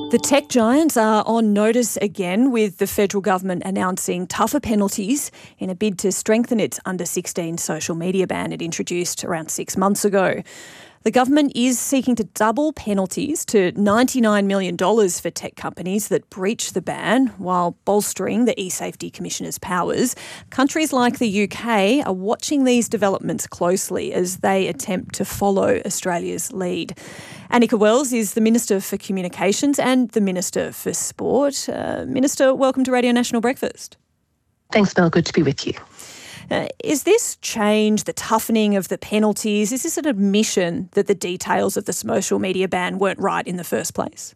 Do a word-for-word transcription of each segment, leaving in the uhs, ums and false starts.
The tech giants are on notice again, with the federal government announcing tougher penalties in a bid to strengthen its under sixteen social media ban it introduced around six months ago. The government is seeking to double penalties to ninety-nine million dollars for tech companies that breach the ban, while bolstering the eSafety Commissioner's powers. Countries like the U K are watching these developments closely as they attempt to follow Australia's lead. Anika Wells is the Minister for Communications and the Minister for Sport. Uh, Minister, welcome to Radio National Breakfast. Thanks, Mel. Good to be with you. Uh, is this change, the toughening of the penalties, is this an admission that the details of the social media ban weren't right in the first place?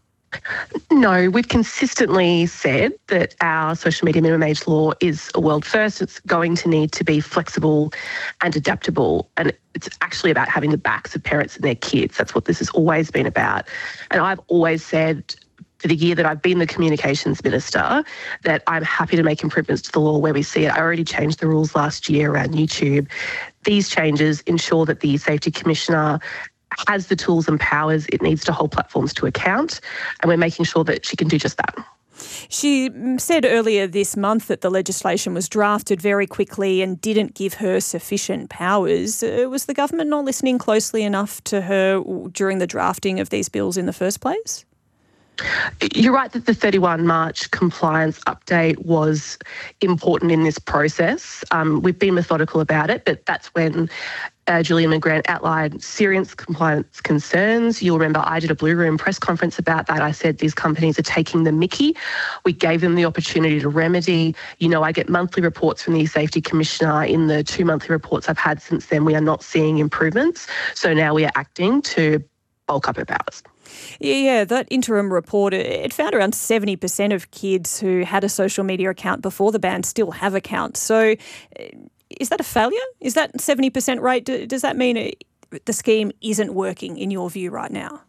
No, we've consistently said that our social media minimum age law is a world first. It's going to need to be flexible and adaptable, and it's actually about having the backs of parents and their kids. That's what this has always been about. And I've always said, for the year that I've been the Communications Minister, that I'm happy to make improvements to the law where we see it. I already changed the rules last year around YouTube. These changes ensure that the Safety Commissioner has the tools and powers it needs to hold platforms to account, and we're making sure that she can do just that. She said earlier this month that the legislation was drafted very quickly and didn't give her sufficient powers. Uh, was the government not listening closely enough to her during the drafting of these bills in the first place? You're right that the thirty-first March compliance update was important in this process. Um, we've been methodical about it, but that's when uh, Julian McGrant outlined serious compliance concerns. You'll remember I did a Blue Room press conference about that. I said these companies are taking the mickey. We gave them the opportunity to remedy. You know, I get monthly reports from the Safety Commissioner. In the two monthly reports I've had since then, we are not seeing improvements. So now we are acting to bulk up our powers. Yeah, that interim report, it found around seventy percent of kids who had a social media account before the ban still have accounts. So is that a failure? Is that seventy percent rate? Does that mean the scheme isn't working in your view right now?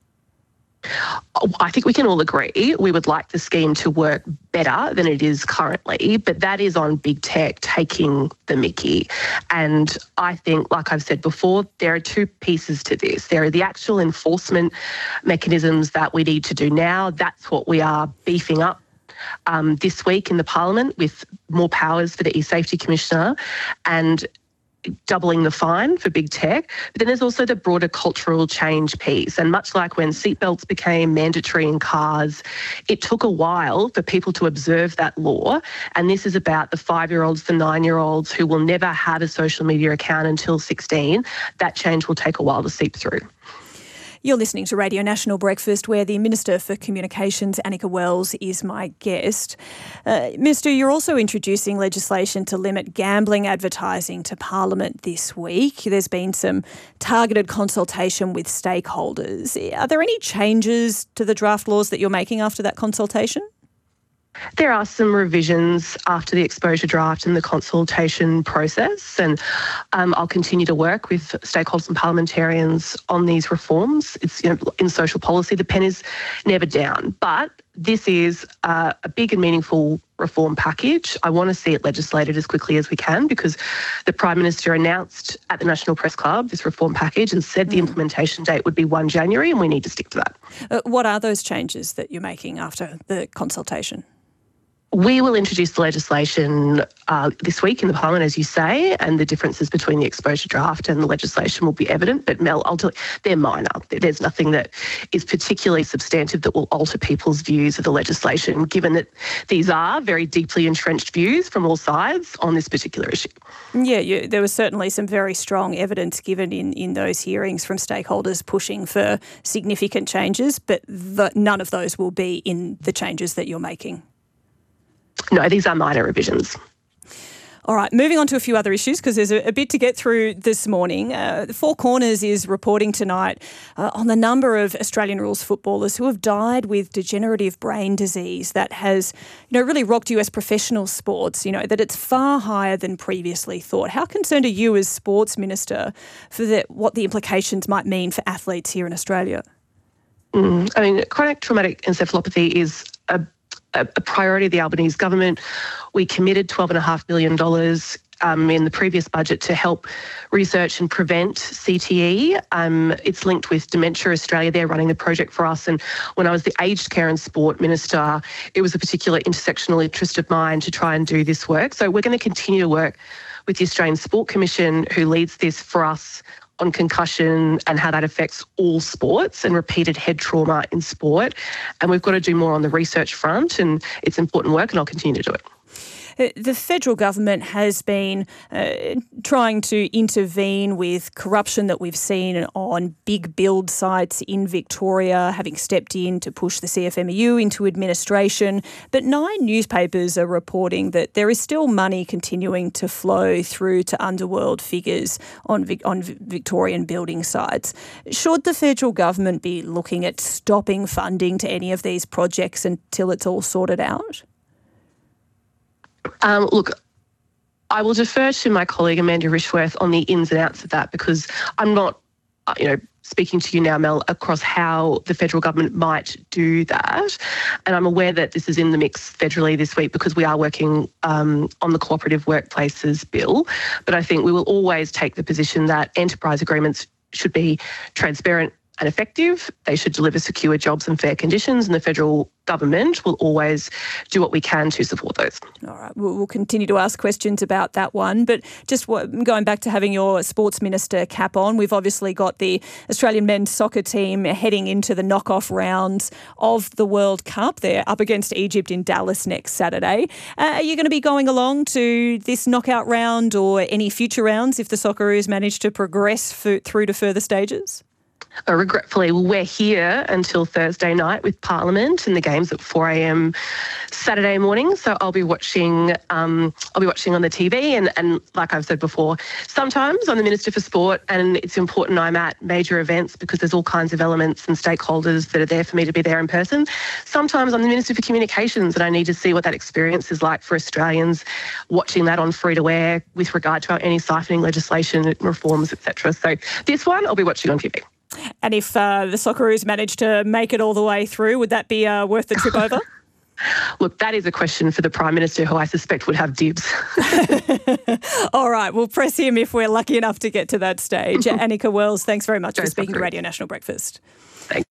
I think we can all agree we would like the scheme to work better than it is currently, but that is on big tech taking the mickey. And I think, like I've said before, there are two pieces to this. There are the actual enforcement mechanisms that we need to do now. That's what we are beefing up um, this week in the Parliament with more powers for the eSafety Commissioner and doubling the fine for big tech. But then there's also the broader cultural change piece. And much like when seatbelts became mandatory in cars, it took a while for people to observe that law. And this is about the five-year-olds, the nine-year-olds who will never have a social media account until sixteen. That change will take a while to seep through. You're listening to Radio National Breakfast, where the Minister for Communications, Anika Wells, is my guest. Uh, Minister, you're also introducing legislation to limit gambling advertising to Parliament this week. There's been some targeted consultation with stakeholders. Are there any changes to the draft laws that you're making after that consultation? There are some revisions after the exposure draft and the consultation process, and um, I'll continue to work with stakeholders and parliamentarians on these reforms. It's, you know, in social policy, the pen is never down, but this is uh, a big and meaningful reform package. I want to see it legislated as quickly as we can because the Prime Minister announced at the National Press Club this reform package and said the implementation date would be the first of January, and we need to stick to that. Uh, what are those changes that you're making after the consultation? We will introduce the legislation uh, this week in the Parliament, as you say, and the differences between the exposure draft and the legislation will be evident. But Mel, I'll tell you, they're minor. There's nothing that is particularly substantive that will alter people's views of the legislation, given that these are very deeply entrenched views from all sides on this particular issue. Yeah, you, there was certainly some very strong evidence given in, in those hearings from stakeholders pushing for significant changes, but the, none of those will be in the changes that you're making. No, these are minor revisions. All right, moving on to a few other issues because there's a, a bit to get through this morning. Uh, Four Corners is reporting tonight uh, on the number of Australian rules footballers who have died with degenerative brain disease that has, you know, really rocked U S professional sports, you know, that it's far higher than previously thought. How concerned are you as Sports Minister for the, what the implications might mean for athletes here in Australia? Mm, I mean, chronic traumatic encephalopathy is a a priority of the Albanese government. We committed twelve point five million dollars um, in the previous budget to help research and prevent C T E. Um, it's linked with Dementia Australia. They're running the project for us. And when I was the Aged Care and Sport Minister, it was a particular intersectional interest of mine to try and do this work. So we're going to continue to work with the Australian Sport Commission, who leads this for us, on concussion and how that affects all sports and repeated head trauma in sport. And we've got to do more on the research front, and it's important work, and I'll continue to do it. The federal government has been uh, trying to intervene with corruption that we've seen on big build sites in Victoria, having stepped in to push the C F M E U into administration. But nine newspapers are reporting that there is still money continuing to flow through to underworld figures on, on Victorian building sites. Should the federal government be looking at stopping funding to any of these projects until it's all sorted out? Um, look, I will defer to my colleague Amanda Rishworth on the ins and outs of that, because I'm not, uh, you know, speaking to you now, Mel, across how the federal government might do that. And I'm aware that this is in the mix federally this week because we are working um, on the Cooperative Workplaces Bill. But I think we will always take the position that enterprise agreements should be transparent and effective. They should deliver secure jobs and fair conditions, and the federal government will always do what we can to support those. All right, we'll, we'll continue to ask questions about that one. But just what, going back to having your sports minister cap on, we've obviously got the Australian men's soccer team heading into the knockoff rounds of the World Cup. They're up against Egypt in Dallas next Saturday. Uh, are you going to be going along to this knockout round or any future rounds if the Socceroos manage to progress f- through to further stages? Uh, regretfully, we're here until Thursday night with Parliament, and the game's at four a.m. Saturday morning. So I'll be watching. Um, I'll be watching on the T V, and, and like I've said before, sometimes I'm the Minister for Sport, and it's important I'm at major events because there's all kinds of elements and stakeholders that are there for me to be there in person. Sometimes I'm the Minister for Communications, and I need to see what that experience is like for Australians watching that on free to air with regard to our anti-siphoning legislation reforms, et cetera. So this one I'll be watching on T V. And if uh, the Socceroos manage to make it all the way through, would that be uh, worth the trip over? Look, that is a question for the Prime Minister, who I suspect would have dibs. All right, we'll press him if we're lucky enough to get to that stage. Annika Wells, thanks very much for speaking to Radio National Breakfast. Thanks.